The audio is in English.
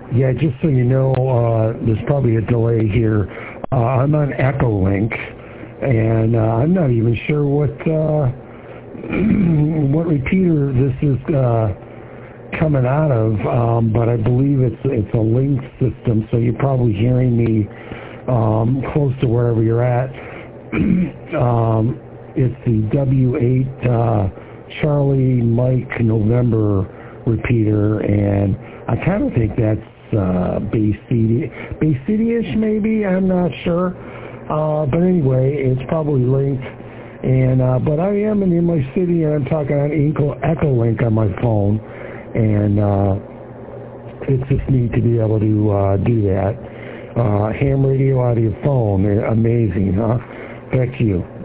Yeah, just so you know, there's probably a delay here. I'm on Echolink, and I'm not even sure what what repeater this is coming out of, but I believe it's a link system, so you're probably hearing me close to wherever you're at. It's the W8 Charlie Mike November repeater, and I kind of think that's Bay City-ish maybe, I'm not sure. But anyway, it's probably linked. And but I am in my city, and I'm talking on Echolink on my phone, and it's just neat to be able to do that. Ham radio out of your phone, amazing, huh? Back to you.